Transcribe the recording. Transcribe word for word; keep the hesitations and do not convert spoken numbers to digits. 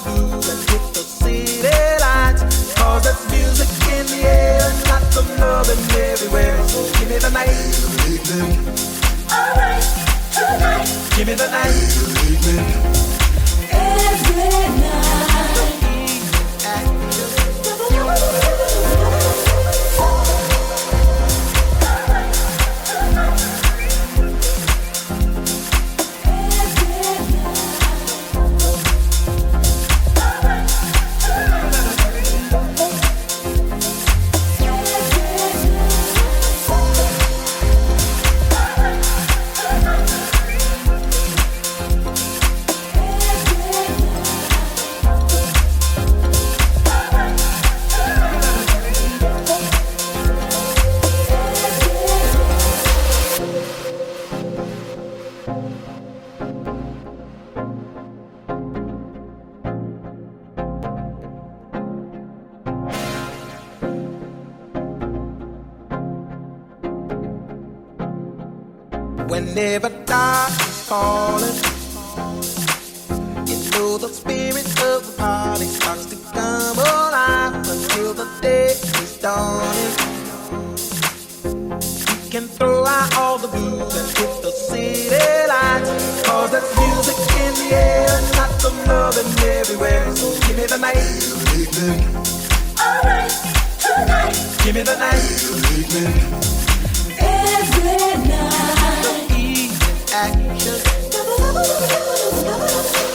blues and hit the city lights. Cause there's music in the air and lots of loving everywhere. So give me the night. Alright, tonight. Give me the night. Every night. Whenever dark is falling, you know the spirit of the party starts to come alive until the day is dawning. You can throw out all the blues and hit the city lights. Cause there's music in the air and lots of loving everywhere. So give me the night. Alright, tonight. Give me the night. Every night. Action.